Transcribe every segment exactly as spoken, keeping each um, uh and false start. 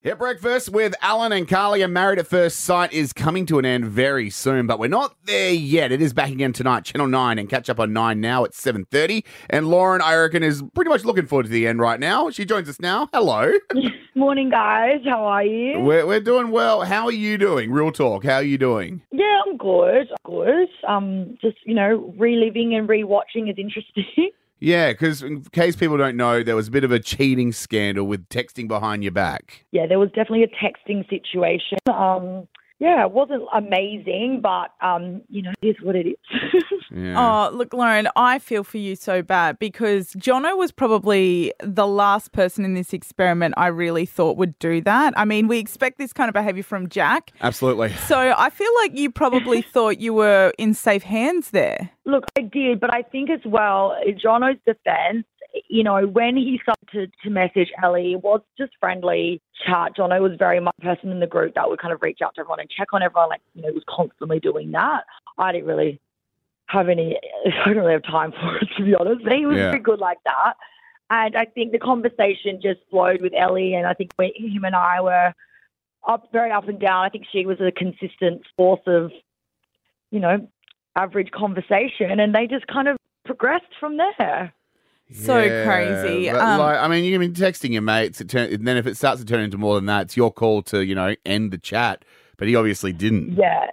Hit Breakfast with Alan and Carly and Married at First Sight is coming to an end very soon, but we're not there yet. It is back again tonight, Channel nine, and catch up on nine now at seven thirty. And Lauren, I reckon, is pretty much looking forward to the end right now. She joins us now. Hello. Morning, guys. How are you? We're, we're doing well. How are you doing? Real talk. How are you doing? Yeah, I'm good. Good. Um, just, you know, reliving and rewatching is interesting. Yeah, because in case people don't know, there was a bit of a cheating scandal with texting behind your back. Yeah, there was definitely a texting situation. Um, yeah, it wasn't amazing, but, um, you know, it is what it is. Yeah. Oh, look, Lauren, I feel for you so bad because Jono was probably the last person in this experiment I really thought would do that. I mean, we expect this kind of behaviour from Jack. Absolutely. So I feel like you probably thought you were in safe hands there. Look, I did, but I think as well, in Jono's defence, you know, when he started to, to message Ellie, it was just friendly chat. Jono was very much a person in the group that would kind of reach out to everyone and check on everyone, like, you know, he was constantly doing that. I didn't really have any, I don't really have time for it, to be honest, but he was Yeah. very good like that. And I think the conversation just flowed with Ellie, and I think we, him and I were up very up and down. I think she was a consistent force of, you know, average conversation, and they just kind of progressed from there. So Yeah, crazy. But Um, like, I mean, you can be texting your mates, it turn, and then if it starts to turn into more than that, it's your call to, you know, end the chat. But he obviously didn't. Yeah.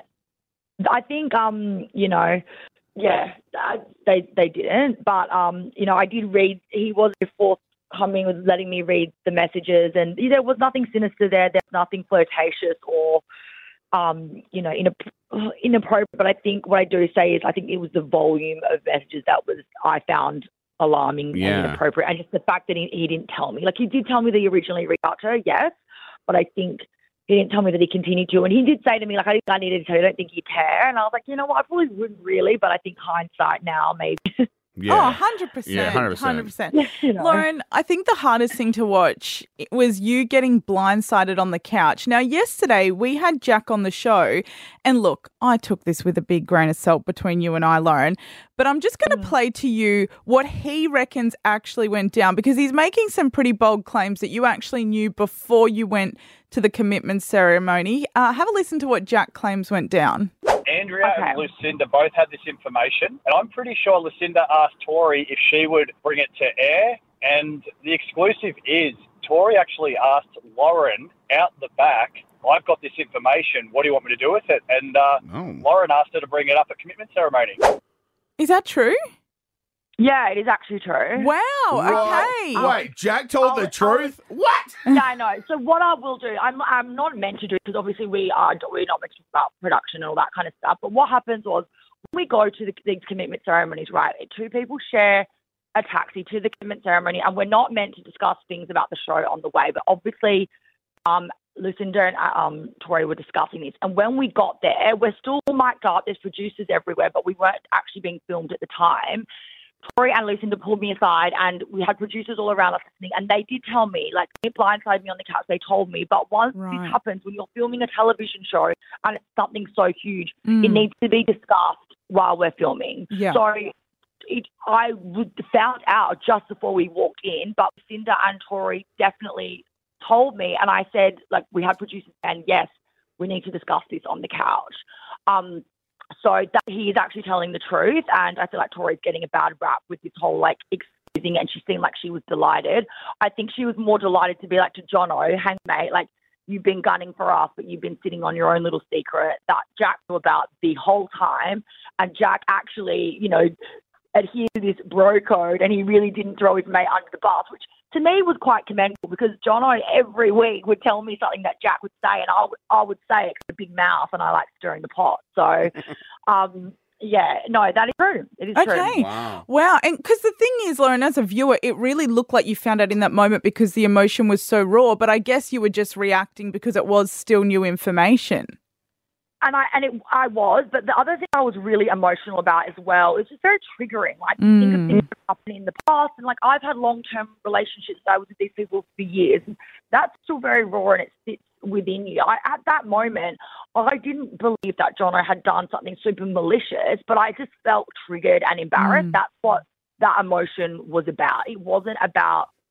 I think, um, you know, yeah, uh, they they didn't. But, um, you know, I did read, he was forthcoming with letting me read the messages, and there was nothing sinister there. There's nothing flirtatious or, um, you know, inapp- inappropriate. But I think what I do say is I think it was the volume of messages that was, I found alarming Yeah. and inappropriate. And just the fact that he, he didn't tell me. Like, he did tell me that he originally reached out to her, yes, but I think he didn't tell me that he continued to. And he did say to me, like, I think I needed to tell you, I don't think you care. And I was like, you know what, I probably wouldn't really, but I think hindsight now, maybe. Yeah. Oh, one hundred percent. Yeah, one hundred percent. one hundred percent. You know. Lauren, I think the hardest thing to watch was you getting blindsided on the couch. Now, yesterday we had Jack on the show, and look, I took this with a big grain of salt between you and I, Lauren, but I'm just going to Mm. play to you what he reckons actually went down, because he's making some pretty bold claims that you actually knew before you went to the commitment ceremony. Uh, have a listen to what Jack claims went down. Andrea Okay. and Lucinda both had this information, and I'm pretty sure Lucinda asked Tori if she would bring it to air, and the exclusive is Tori actually asked Lauren out the back, I've got this information, what do you want me to do with it? And uh, Oh. Lauren asked her to bring it up at commitment ceremony. Is that true? Yeah, it is actually true. Wow. Right. Okay. Wait, Jack told I'll- the truth? What? Yeah, I know. So what I will do, I'm I'm not meant to do, because obviously we are we're not meant to talk about production and all that kind of stuff. But what happens was, when we go to the, these commitment ceremonies, right? Two people share a taxi to the commitment ceremony, and we're not meant to discuss things about the show on the way. But obviously, um, Lucinda and uh, um, Tori were discussing this, and when we got there, we're still mic'd up. There's producers everywhere, but we weren't actually being filmed at the time. Tori and Lucinda pulled me aside, and we had producers all around us listening, and they did tell me, like, they blindsided me on the couch, they told me, but once Right. this happens, when you're filming a television show and it's something so huge, Mm. it needs to be discussed while we're filming. Yeah. So it, I would, found out just before we walked in, but Lucinda and Tori definitely told me, and I said, like, we had producers, and yes, we need to discuss this on the couch. Um, So that he is actually telling the truth, and I feel like Tori's getting a bad rap with this whole, like, excusing, and she seemed like she was delighted. I think she was more delighted to be like to Jono, hang mate, like, you've been gunning for us, but you've been sitting on your own little secret that Jack knew about the whole time, and Jack actually, you know, adhered to this bro code, and he really didn't throw his mate under the bus, which to me was quite commendable, because Jono every week would tell me something that Jack would say, and I would, I would say it 'cause I have a big mouth and I like stirring the pot. So, um, yeah, no, that is true. It is true. Okay. Wow. Wow. And because the thing is, Lauren, as a viewer, it really looked like you found out in that moment because the emotion was so raw. But I guess you were just reacting because it was still new information. And I and it, I was, but the other thing I was really emotional about as well is just very triggering. Like, Mm. think of things that happened in the past, and like I've had long term relationships. I was with these people for years, and that's still very raw, and it sits within you. I, at that moment, I didn't believe that Jono had done something super malicious, but I just felt triggered and embarrassed. Mm. That's what that emotion was about. It wasn't about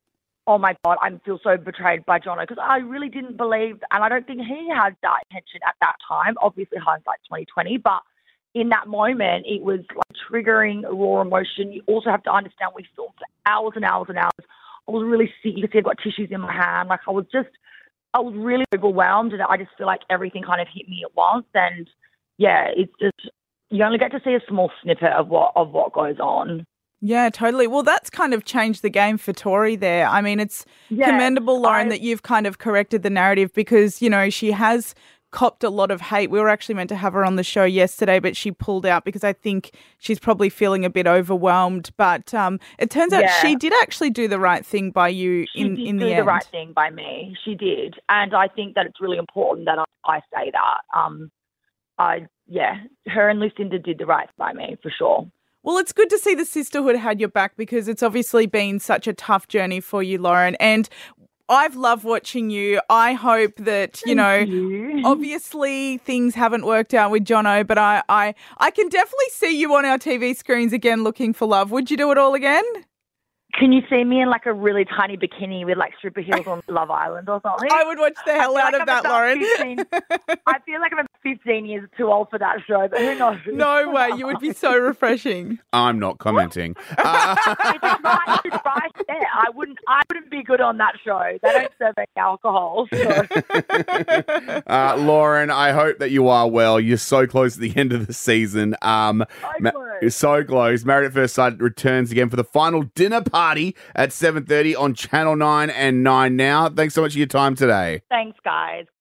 oh my God, I feel so betrayed by Jono because I really didn't believe, and I don't think he had that intention at that time. Obviously, hindsight's twenty twenty, but in that moment, it was like triggering raw emotion. You also have to understand we filmed for hours and hours and hours. I was really sick. You could see I've got tissues in my hand. Like I was just, I was really overwhelmed, and I just feel like everything kind of hit me at once. And yeah, it's just you only get to see a small snippet of what of what goes on. Yeah, totally. Well, that's kind of changed the game for Tori there. I mean, it's Yeah, commendable, Lauren, I- that you've kind of corrected the narrative because, you know, she has copped a lot of hate. We were actually meant to have her on the show yesterday, but she pulled out because I think she's probably feeling a bit overwhelmed. But um, it turns out Yeah. she did actually do the right thing by you She in, did in do the the end. right thing by me. She did, and I think that it's really important that I, I say that. Um, I yeah, her and Lucinda did the right thing by me for sure. Well, it's good to see the sisterhood had your back because it's obviously been such a tough journey for you, Lauren. And I've loved watching you. I hope that, you know, Thank you. obviously things haven't worked out with Jono, but I, I, I can definitely see you on our T V screens again looking for love. Would you do it all again? Can you see me in like a really tiny bikini with like stripper heels on Love Island or something? I would watch the hell feel out like of I'm that, about Lauren. fifteen I feel like I'm about fifteen years too old for that show, but who knows? No way. You would be so refreshing. I'm not commenting. Uh, It's right, it's right there. I wouldn't. I wouldn't be good on that show. They don't serve any alcohol. So. uh, Lauren, I hope that you are well. You're so close to the end of the season. Um, ma- close. you're so close. Married at First Sight returns again for the final dinner party at seven thirty on Channel nine and nine Now. Thanks so much for your time today. Thanks, guys.